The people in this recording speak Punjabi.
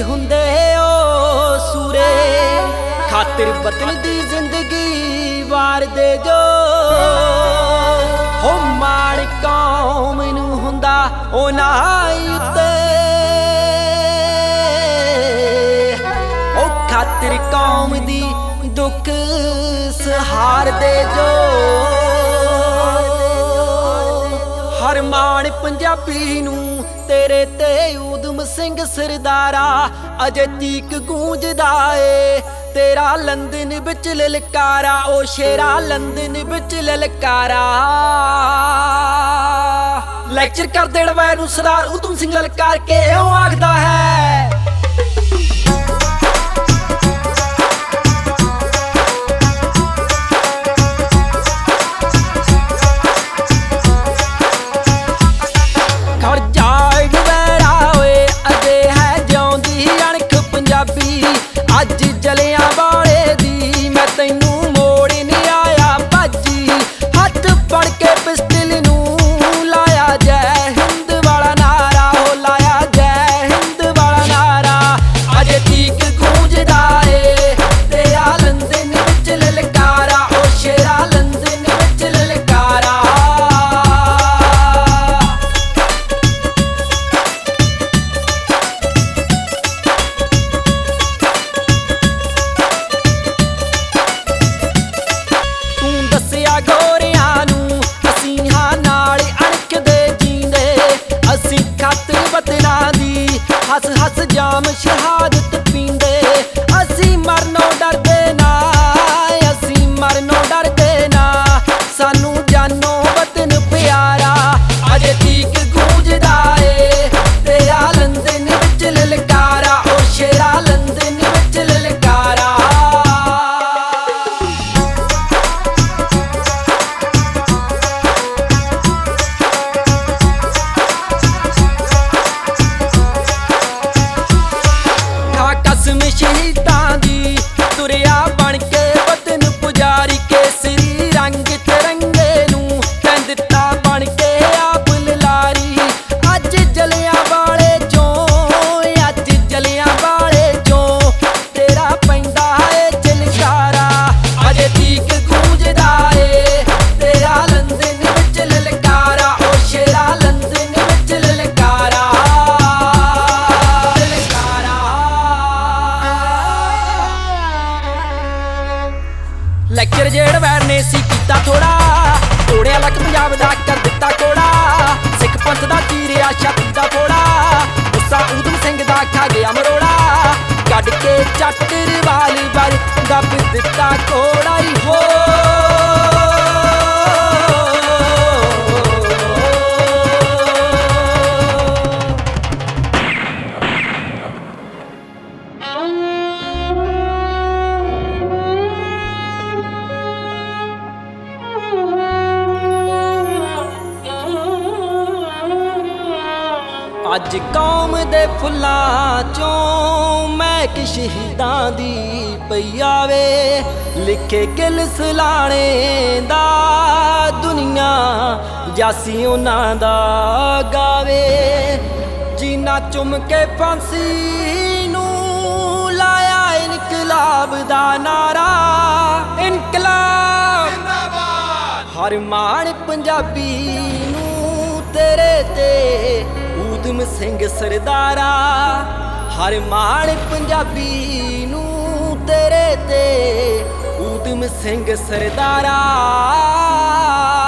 ਹੁੰਦੇ ਓ ਸੂਰੇ ਖਾਤਰ ਵਤਨ ਦੀ ਜ਼ਿੰਦਗੀ ਵਾਰ ਦੇ ਜੋ ਹੋ ਮਾਣ ਕੌਮ ਨੂੰ ਹੁੰਦਾ ਉਹਨਾਂ ਉੱਤੇ ਉਹ ਖਾਤਰ ਕੌਮ ਦੀ ਦੁੱਖ ਸਹਾਰ ਦੇ ਜੋ ਹਰ ਮਾਣ ਪੰਜਾਬੀ ਨੂੰ ਤੇਰੇ ਤੇ ਊਧਮ ਸਿੰਘ ਸਰਦਾਰਾ ਅਜੇ ਤੀਕ ਗੂੰਜਦਾ ਏ ਤੇਰਾ ਲੰਦਨ ਵਿੱਚ ਲਲਕਾਰਾ ਓ ਸ਼ੇਰਾ ਲੰਦਨ ਵਿੱਚ ਲਲਕਾਰਾ ਲੈਕਚਰ ਕਰ ਦੇਣ ਵੈ ਨੂੰ ਸਰਦਾਰ ਊਧਮ ਸਿੰਘ ਲਲਕਾਰ ਕੇ ਉਹ ਆਖਦਾ ਹੈ ਅੱਜ ਜਲਿਆਂ ਵਾਲੇ ਦੀ ਮੈਂ ਤੈਨੂੰ ਮੋੜ ਨਹੀਂ ਆਇਆ ਭਾਜੀ ਹੱਥ ਫੜ ਕੇ ਪਿਸਟਲ ਨੂੰ ਲਾਇਆ ਜੈ ਹਿੰਦ ਵਾਲਾ ਨਾਰਾ ਹੋ ਲਾਇਆ ਜੈ ਹਿੰਦ ਵਾਲਾ ਨਾਰਾ ਅਜੇ ਤੀਕ ਗੂੰਜਦਾ ਏ ਤੇਰਾ ਲੰਦਨ ਵਿੱਚ ਲਲਕਾਰਾ ਓ ਸ਼ੇਰਾ ਲੰਦਨ ਵਿੱਚ ਲਲਕਾਰਾ ਗੋਰਿਆਂ ਨੂੰ ਅਸੀਂ ਹਾਂ ਨਾਲ ਅਣਖਦੇ ਜੀਂਦੇ ਅਸੀਂ ਖਾਤਰ ਵਤਨਾਂ ਦੀ ਹੱਸ ਹੱਸ ਜਾਮ ਸ਼ਹਾਦਤ ਪੀਂਦੇ ਅਸੀਂ ਮਰਨੋਂ ਡਰਦੇ ਨਾ ਅਸੀਂ ਮਰਨੋਂ ਡਰਦੇ ਨਾ ਸਾਨੂੰ ਜਾਨੋਂ ਵਤਨ ਪਿਆਰਾ ਅਜੇ ਤੀਕ ਗੂੰਜਦਾ ਏ ਤੇਰਾ ਲੰਦਨ ਵਿੱਚ ਲਲਕਾਰਾ ਓ ਸ਼ੇਰਾ ਲੰਦਨ ਵਿੱਚ ਲਲਕਾਰਾ ਕਸਮ ਸ਼ਹੀਦਾਂ ਦੀ ਤੁਰਿਆ ਬਣ ਕੇ ਵਤਨ ਪੁਜਾਰੀ ਕੇਸਰੀ ਰੰਗ ਤਿਰੰਗੇ ਨੂੰ ਕਹਿ ਦਿੱਤਾ ਬਣ ਕੇ ਆਪ ਲਲਾਰੀ ਅੱਜ ਜਲਿਆਂ ਵਾਲੇ ਚੋਂ ਅੱਜ ਜਲਿਆਂ ਵਾਲੇ ਚੋਂ ਤੇਰਾ ਪੈਂਦਾ ਏ ਜਲਕਾਰਾ ਅਜੇ ਤੀਕ ਗੂੰਜਦਾ ਏ ਤੇਰਾ ਲੰਦਨ ਵਿੱਚ ਲਲਕਾਰਾ ਓ ਸ਼ੇਰਾ ਲੰਦਨ ਵਿੱਚ ਲਲਕਾਰਾ ਲੈਕਚਰ ਜਿਹੜਾ ਵੈਰ ਨੇ ਸੀ ਕੀਤਾ ਥੋੜਾ ਤੋੜਿਆ ਲੱਕ ਪੰਜਾਬ ਦਾ ਕਰ ਦਿੱਤਾ ਕੋੜਾ ਸਿੱਖ ਪੰਥ ਦਾ ਚੀਰਿਆ ਛਾਤੀ ਦਾ ਫੋੜਾ ਗੁੱਸਾ ਊਧਮ ਸਿੰਘ ਦਾ ਖਾ ਗਿਆ ਮਰੋੜਾ ਕੱਢ ਕੇ ਚੱਟ ਰਿਵਾਲਵਰ ਦੱਬ ਦਿੱਤਾ ਕੋੜਾ ਹੀ ਹੋ ਅੱਜ ਕੌਮ ਦੇ ਫੁੱਲਾਂ ਚੋਂ ਮਹਿਕ ਸ਼ਹੀਦਾਂ ਦੀ ਪਈ ਆਵੇ ਲਿਖੇ ਗਿਲ ਸਲਾਣੇ ਦਾ ਦੁਨੀਆ ਜਾਸੀ ਉਹਨਾਂ ਦਾ ਗਾਵੇ ਜੀਨਾ ਚੁੰਮ ਕੇ ਫਾਂਸੀ ਨੂੰ ਲਾਇਆ ਇਨਕਲਾਬ ਦਾ ਨਾਰਾ ਇਨਕਲਾਬ ਜ਼ਿੰਦਾਬਾਦ ਹਰ ਮਾਣ ਪੰਜਾਬੀ ਨੂੰ ਤੇਰੇ ਤੇ ਊਧਮ ਸਿੰਘ ਸਰਦਾਰਾ ਹਰ ਮਾਣ ਪੰਜਾਬੀ ਨੂੰ ਤੇਰੇ ਤੇ ਊਧਮ ਸਿੰਘ ਸਰਦਾਰਾ